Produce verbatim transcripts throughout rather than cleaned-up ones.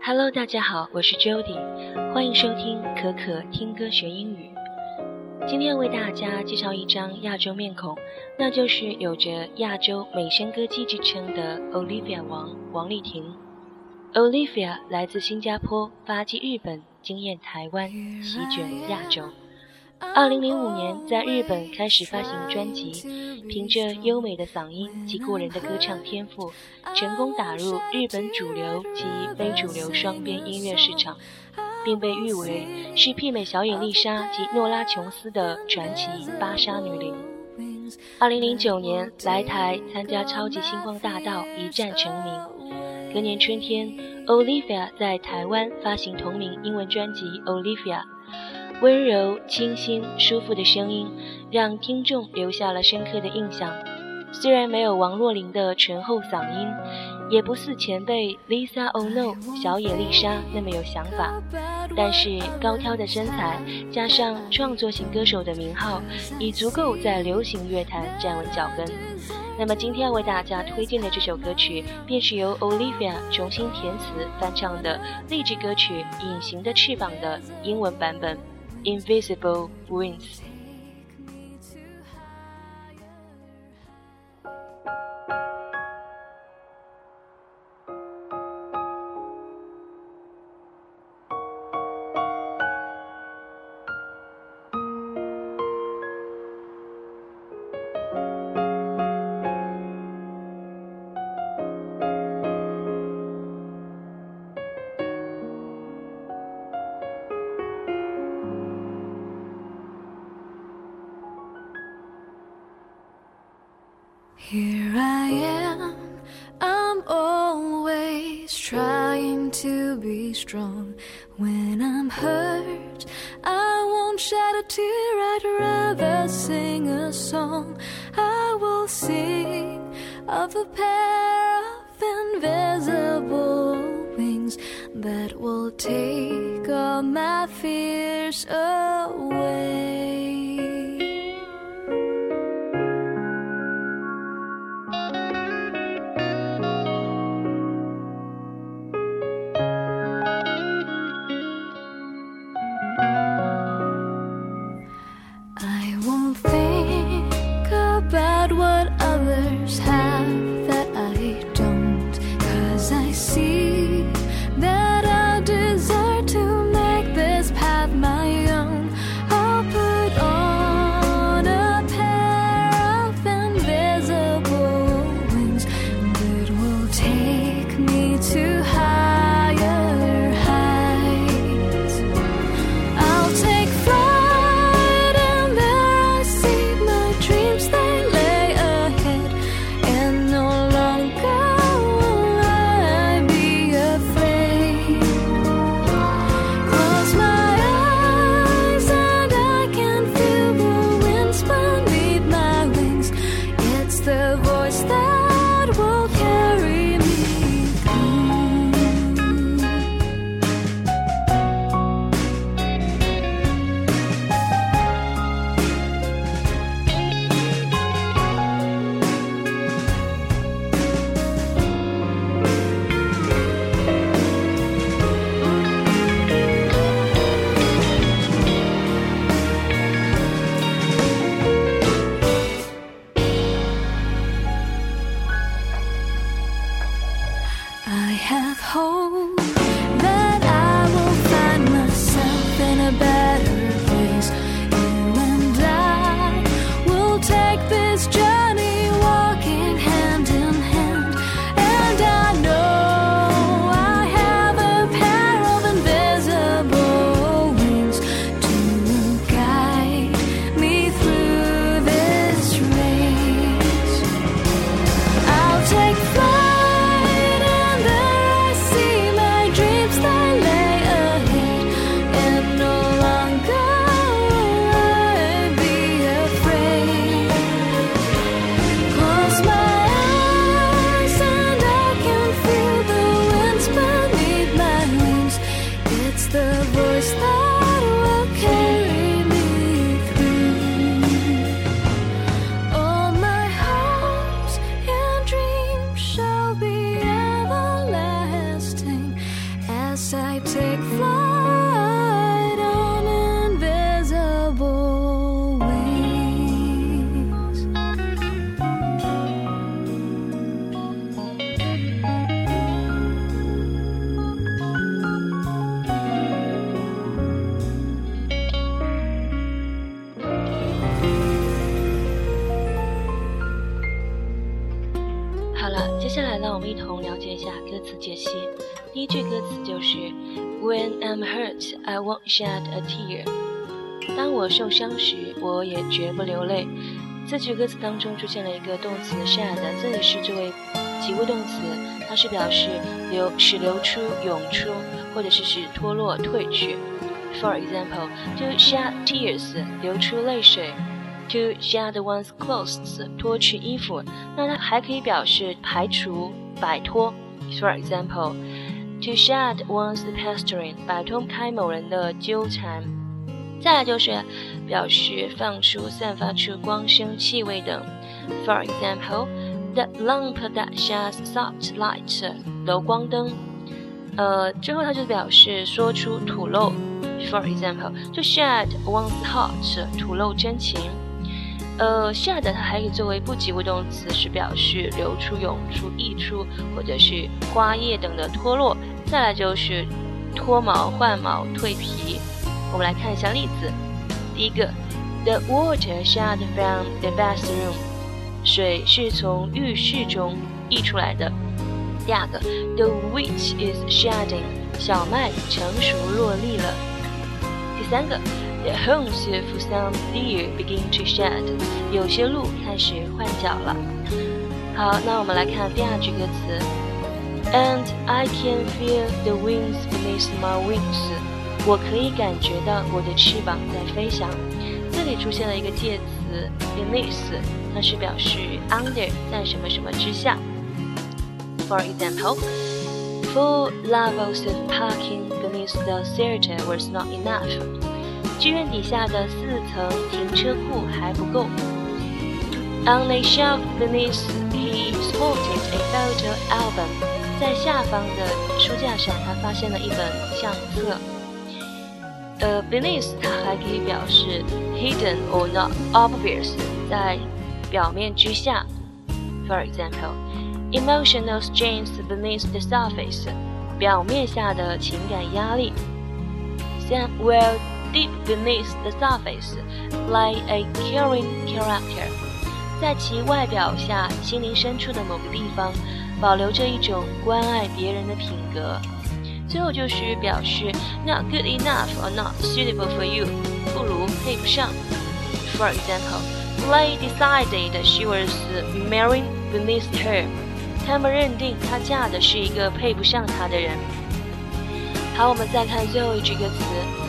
Hello， 大家好，我是 Jody， 欢迎收听可可听歌学英语。今天为大家介绍一张亚洲面孔，那就是有着亚洲美声歌姬之称的 Olivia 王王丽婷。Olivia 来自新加坡，发迹日本，惊艳台湾，席卷亚洲。二零零五年在日本开始发行专辑，凭着优美的嗓音及过人的歌唱天赋，成功打入日本主流及非主流双边音乐市场，并被誉为是媲美小野丽莎及诺拉琼斯的传奇芭莎女伶。二零零九年来台参加超级星光大道，一战成名。隔年春天 Olivia 在台湾发行同名英文专辑 Olivia，温柔清新舒服的声音让听众留下了深刻的印象，虽然没有王若琳的醇厚嗓音，也不似前辈 Lisa Oh No 小野丽莎那么有想法，但是高挑的身材加上创作型歌手的名号，已足够在流行乐坛站稳脚跟。那么今天要为大家推荐的这首歌曲，便是由 Olivia 重新填词翻唱的励志歌曲《隐形的翅膀》的英文版本Invisible Wings。 Here I am, I'm always trying to be strong. When I'm hurt, I won't shed a tear, I'd rather sing a song. I will sing of a pair of invisible wings that will take all my fears away. About what others have that I don't, 'cause I see that I desire to make this path my own. I'll put on a pair of invisible wings that will take me to higher heights. I'll take flight and there I see my dreams they I have hope that I will find myself in a better place. You and I will take this journey walking hand in hand. And I know I have a pair of invisible wings to guide me through this race. I'll take flight they lay ahead, and no longer 让我们一同了解一下歌词解析。第一句歌词就是 When I'm hurt, I won't shed a tear。 当我受伤时，我也绝不流泪。这句歌词当中出现了一个动词 shed， 这里是作为及物动词，它是表示流使流出、涌出，或者是使脱落、褪去。For example, to shed tears， 流出泪水。To shed one's clothes， 脱去衣服，那它还可以表示排除、摆脱。For example, to shed one's pestering， 摆脱开某人的纠缠。再来就是表示放出、散发出光声、气味等。For example, the lamp that sheds soft light， 柔光灯。呃，最后它就表示说出、吐露。For example, to shed one's heart， 吐露真情。呃 shed 它还可以作为不及物动词，是表示流出、涌出、溢出，或者是花叶等的脱落。再来就是脱毛、换毛、蜕皮。我们来看一下例子。第一个 The water shed from the bathroom， 水是从浴室中溢出来的。第二个 The wheat is shedding， 小麦成熟落粒了。第三个The homes of some deer begin to shed， 有些鹿开始换角了。好，那我们来看第二句歌词 And I can feel the winds beneath my wings， 我可以感觉到我的翅膀在飞翔。这里出现了一个介词 beneath， 它是表示 under， 在什么什么之下。 For example, four levels of parking beneath the theater was not enough，剧院底下的四层停车库还不够。On a shelf beneath, he spotted a photo album。 在下方的书架上，他发现了一本相册。呃 ，beneath 它还可以表示 hidden or not obvious， 在表面之下。For example, emotional strains beneath the surface， 表面下的情感压力。Well, deep beneath the surface lay a caring character， 在其外表下心灵深处的某个地方保留着一种关爱别人的品格。最后就是表示 not good enough or not suitable for you， 不如配不上。 For example, they decided she was marrying beneath her， 他们认定她嫁的是一个配不上她的人。好，我们再看最后一句歌词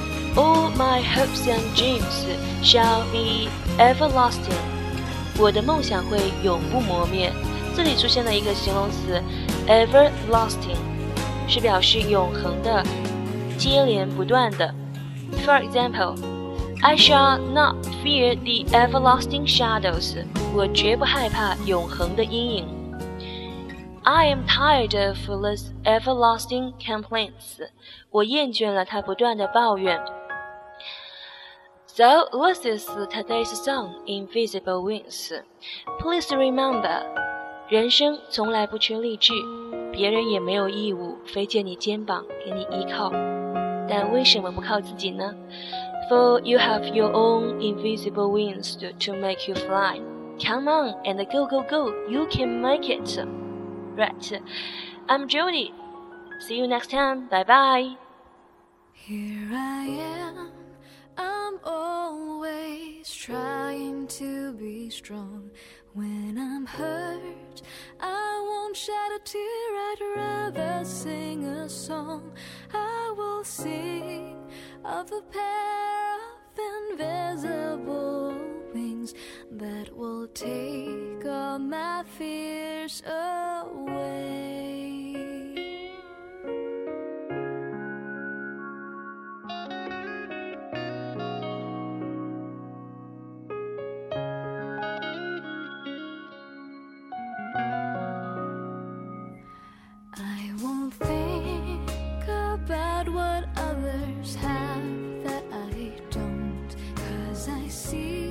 All my hopes and dreams shall be everlasting， 我的梦想会永不磨灭。这里出现了一个形容词 everlasting， 是表示永恒的、接连不断的。 For example, I shall not fear the everlasting shadows， 我绝不害怕永恒的阴影。I am tired of this everlasting complaints， 我厌倦了他不断的抱怨。So this is today's song, Invisible Wings. Please remember, 人生从来不缺励志，别人也没有义务飞借你肩膀给你依靠。但为什么不靠自己呢？ For you have your own invisible wings to, to make you fly. Come on and go, go, go. You can make it. Right. I'm Jody. See you next time. Bye bye. Here I am, I'm always trying to be strong. When I'm hurt, I won't shed a tear, I'd rather sing a song. I will sing of a pair of invisible wings that will take all my fears away. I won't think about what others have that I don't, 'cause I see